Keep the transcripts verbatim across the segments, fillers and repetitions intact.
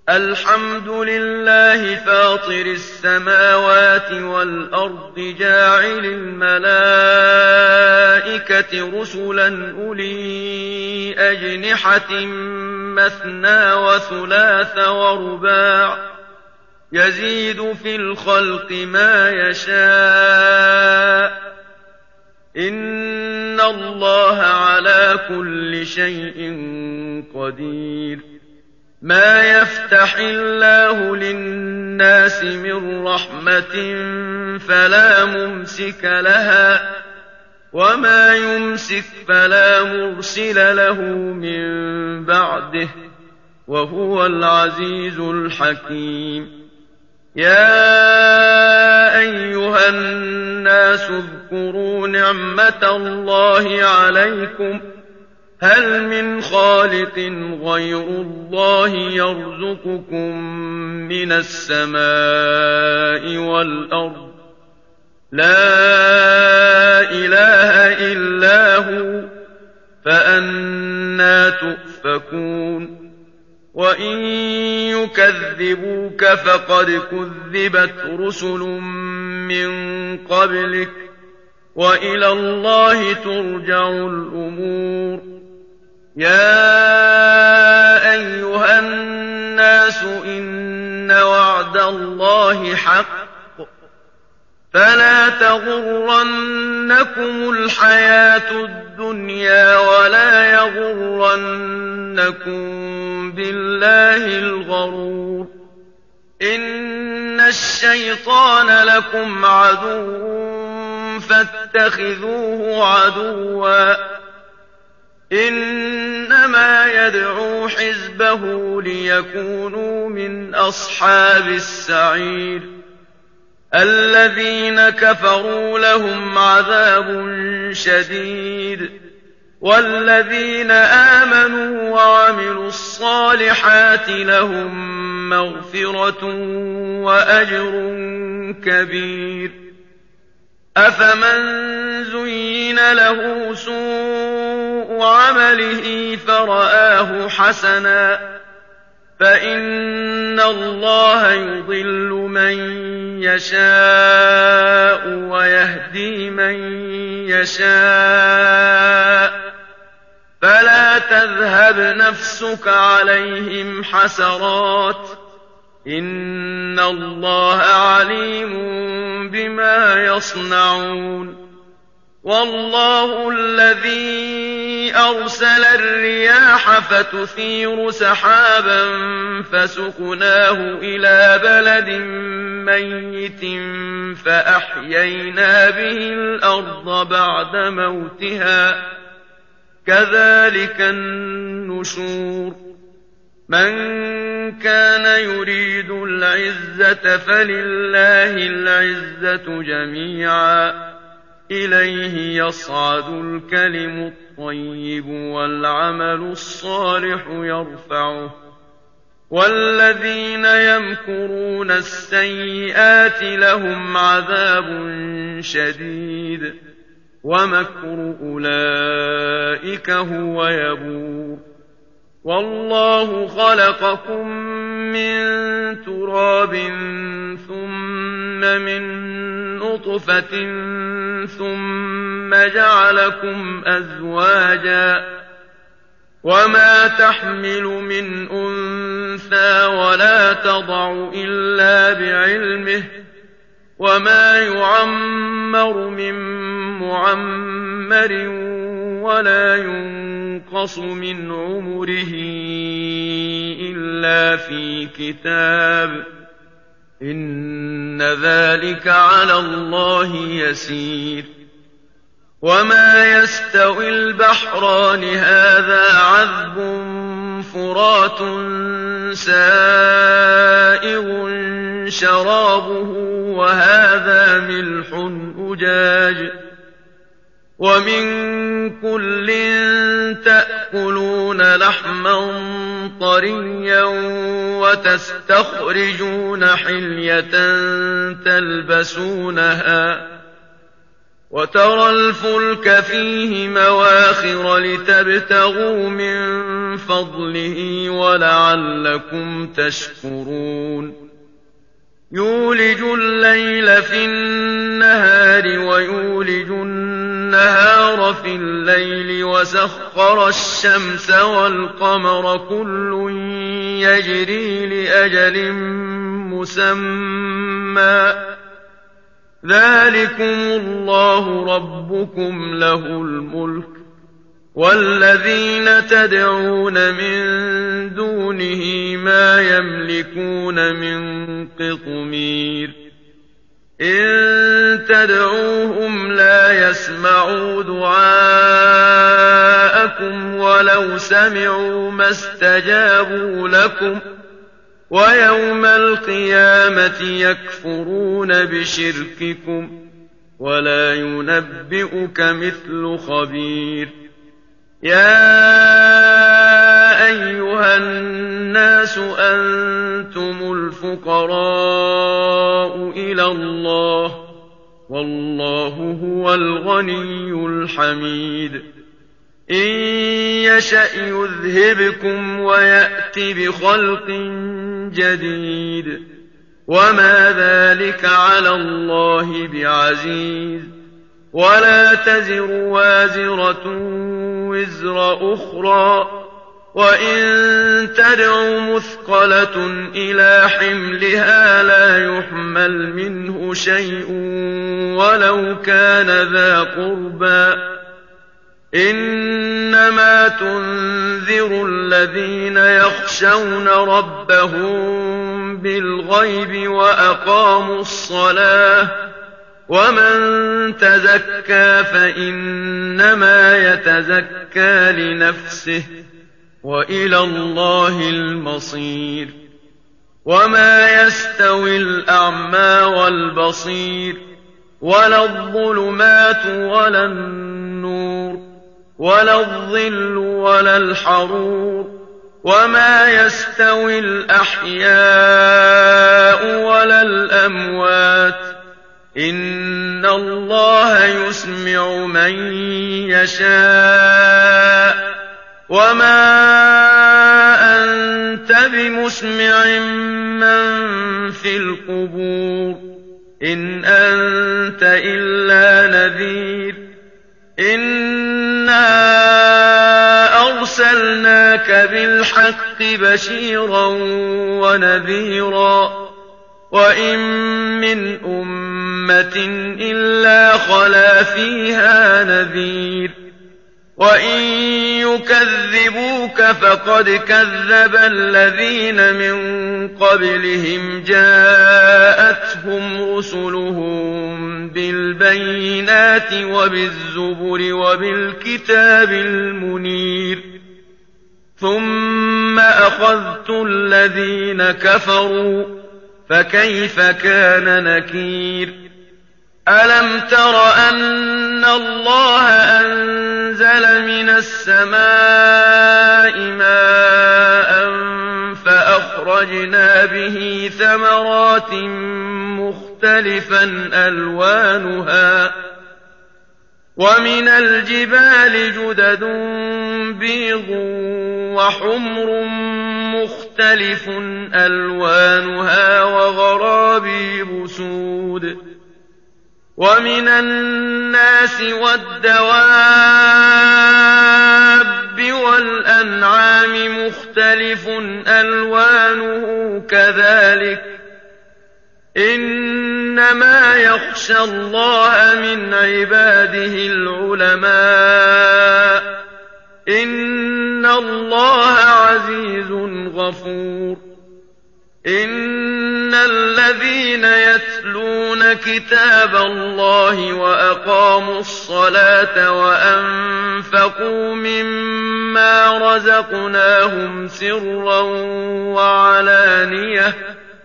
الحمد لله فاطر السماوات والأرض جاعل الملائكة رسلا أولي أجنحة مثنى وثلاث ورباع يزيد في الخلق ما يشاء إن الله على كل شيء قدير. ما يفتح الله للناس من رحمة فلا ممسك لها وما يمسك فلا مرسل له من بعده وهو العزيز الحكيم. يا أيها الناس اذكروا نعمة الله عليكم هل من خالق غير الله يرزقكم من السماء والأرض لا إله إلا هو فأنى تؤفكون. وإن يكذبوك فقد كذبت رسل من قبلك وإلى الله ترجع الأمور. يا أيها الناس إن وعد الله حق فلا تغرنكم الحياة الدنيا ولا يغرنكم بالله الغرور. إن الشيطان لكم عدو فاتخذوه عدوا إنما يدعو حزبه ليكونوا من أصحاب السعير. الذين كفروا لهم عذاب شديد والذين آمنوا وعملوا الصالحات لهم مغفرة وأجر كبير. أفمن زين له سوء عمله فرآه حسنا فإن الله يضل من يشاء ويهدي من يشاء فلا تذهب نفسك عليهم حسرات إن الله عليم بما يصنعون. والله الذي أرسل الرياح فتثير سحابا فسقناه إلى بلد ميت فأحيينا به الأرض بعد موتها كذلك النشور. من كان يريد العزة فلله العزة جميعا إليه يصعد الكلم الطيب والعمل الصالح يرفعه والذين يمكرون السيئات لهم عذاب شديد ومكر أولئك هو يبور. والله خلقكم من تراب ثم من نطفة ثم جعلكم أزواجا وما تحمل من أنثى ولا تضع إلا بعلمه وما يعمر من معمر ولا ينقص من عمره إلا في كتاب إن ذلك على الله يسير. وما يستوي البحران هذا عذب فرات سائغ شرابه وهذا ملح أجاج ومن كل تأكلون لحما طريا وتستخرجون حلية تلبسونها وترى الفلك فيه مواخر لتبتغوا من فضله ولعلكم تشكرون يولج الليل في النهار ويولج النهار في الليل وسخر الشمس والقمر كل يجري لأجل مسمى ذلكم الله ربكم له الملك والذين تدعون من دونه ما يملكون من قطمير إن تدعوهم لا يسمعوا دعاءكم ولو سمعوا ما استجابوا لكم ويوم القيامة يكفرون بشرككم ولا ينبئك مثل خبير يا أيها الناس أنتم الفقراء إلى الله والله هو الغني الحميد إن يشأ يذهبكم ويأت بخلق جديد وما ذلك على الله بعزيز ولا تزر وازرة وزر أخرى وإن تدع مثقلة إلى حملها لا يحمل منه شيء ولو كان ذا قربى إنما تنذر الذين يخشون ربهم بالغيب وأقاموا الصلاة ومن تزكى فإنما يتزكى لنفسه وإلى الله المصير وما يستوي الأعمى والبصير ولا الظلمات ولا النور ولا الظل ولا الحرور وما يستوي الأحياء ولا الأموات إن الله يسمع من يشاء وما أنت بمسمع من في القبور إن أنت إلا نذير إنا أرسلناك بالحق بشيرا ونذيرا وإن من أمة إلا خلا فيها نذير وإن يكذبوك فقد كذب الذين من قبلهم جاءتهم رسلهم بالبينات وبالزبر وبالكتاب المنير ثم أخذت الذين كفروا فكيف كان نكير ألم تر أن الله أنزل من السماء ماء فأخرجنا به ثمرات مختلفا ألوانها ومن الجبال جدد بيض وحمر مختلف ألوانها وغرابيب سود ومن الناس والدواب والأنعام مختلف ألوانه كذلك إنما يخشى الله من عباده العلماء إن الله عزيز غفور إن الذين يتلون كتاب الله وأقاموا الصلاة وأنفقوا مما رزقناهم سرا وعلانية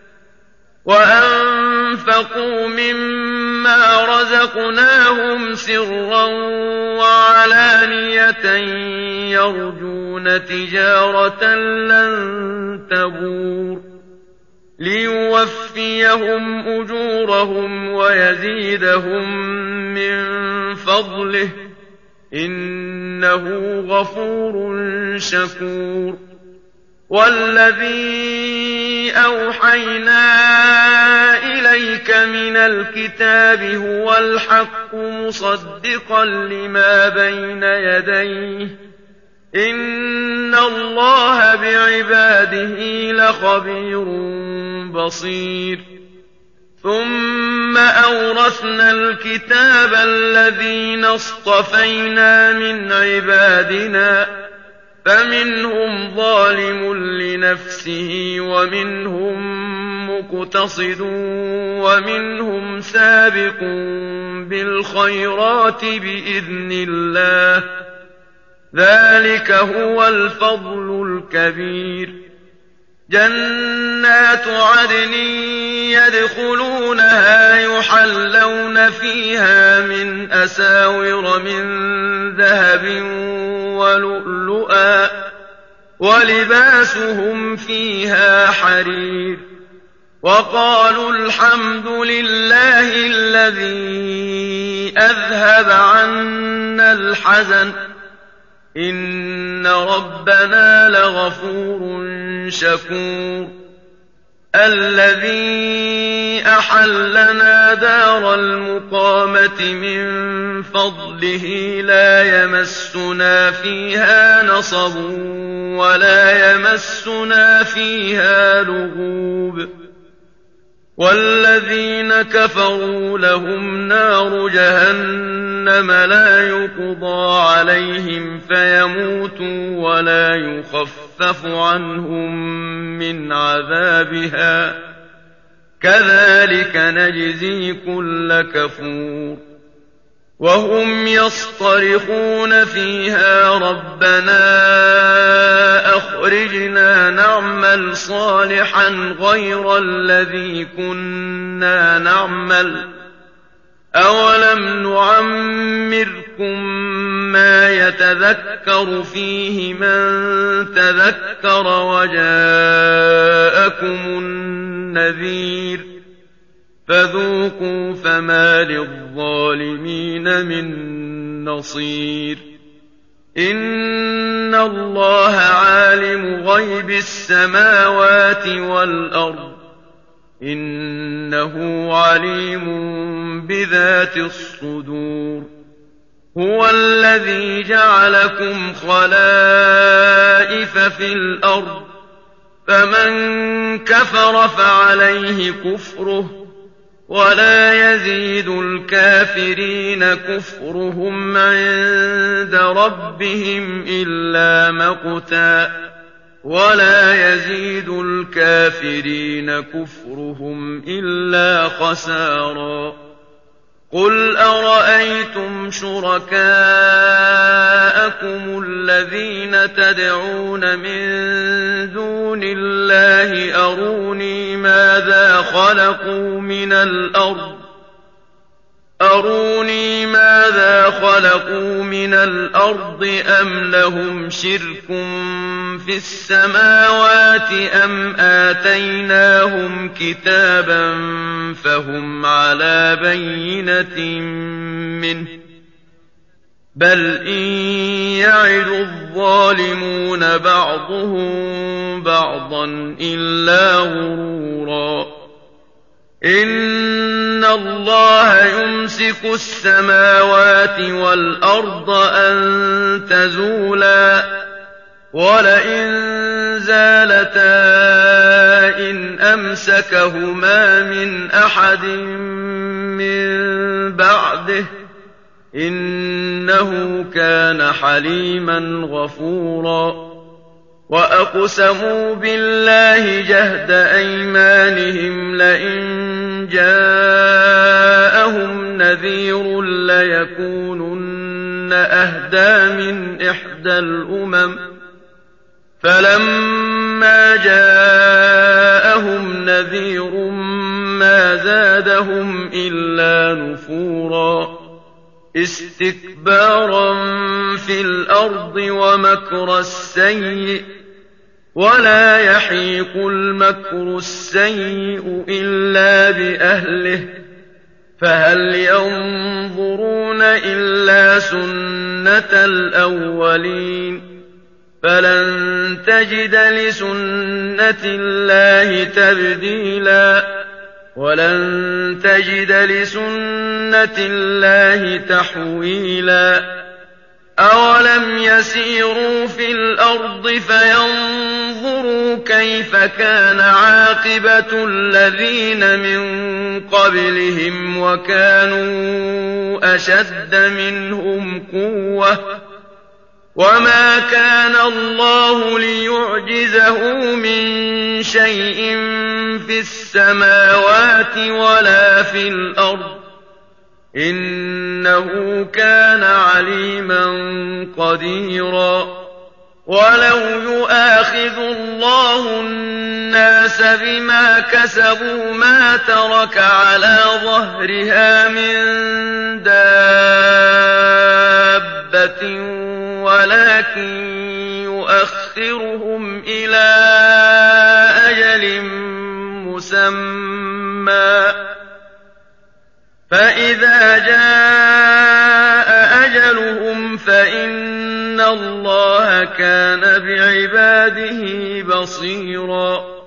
وأنفقوا مما رزقناهم سرا وعلانية يرجون تجارة لن تبور ليوفيهم أجورهم ويزيدهم من فضله إنه غفور شكور والذي أوحينا إليك من الكتاب هو الحق مصدقا لما بين يديه إن الله بعباده لخبير بصير ثم أورثنا الكتاب الذين اصطفينا من عبادنا فمنهم ظالم لنفسه ومنهم مقتصد ومنهم سابق بالخيرات بإذن الله ذلك هو الفضل الكبير جنات عدن يدخلونها يحلون فيها من أساور من ذهب ولؤلؤا ولباسهم فيها حرير وقالوا الحمد لله الذي أذهب عنا الحزن إن ربنا لغفور شكور الذي أحلنا دار المقامة من فضله لا يمسنا فيها نصب ولا يمسنا فيها لغوب والذين كفروا لهم نار جهنم لا يقضى عليهم فيموتوا ولا يخفف عنهم من عذابها كذلك نجزي كل كفور وهم يصطرخون فيها ربنا أخرجنا نعمل صالحا غير الذي كنا نعمل أولم نعمركم ما يتذكر فيه من تذكر وجاءكم النذير فذوقوا فما للظالمين من نصير إن الله عالم غيب السماوات والأرض إنه عليم بذات الصدور هو الذي جعلكم خلائف في الأرض فمن كفر فعليه كفره ولا يزيد الكافرين كفرهم عند ربهم إلا مقتا ولا يزيد الكافرين كفرهم إلا خسارا قل أرأيتم شركاءكم الذين تدعون من دون الله أروني ماذا خلقوا من الأرض أروني ماذا خلقوا من الأرض أم لهم شرك في السماوات أم آتيناهم كتابا فهم على بينة منه بل إن يعد الظالمون بعضهم بعضا إلا غرورا إن الله يمسك السماوات والأرض أن تزولا ولئن زالتا إن أمسكهما من أحد من بعده إنه كان حليما غفورا وأقسموا بالله جهد أيمانهم لئن جاءهم نذير ليكونن أهدى من إحدى الأمم فلما جاءهم نذير ما زادهم إلا نفورا استكبارا في الأرض ومكر السيء ولا يحيق المكر السيء إلا بأهله فهل ينظرون إلا سنة الأولين فلن تجد لسنة الله تبديلا ولن تجد لسنة الله تحويلا أولم يسيروا في الأرض فينظروا كيف كان عاقبة الذين من قبلهم وكانوا أشد منهم قوة وما كان الله ليعجزه من شيء في السماوات ولا في الأرض إنه كان عليما قديرا ولو يؤاخذ الله الناس بما كسبوا ما ترك على ظهرها من دابة ولكن يؤخرهم إلى أجل مسمى فإذا جاء أجلهم فإن الله كان بعباده بصيرا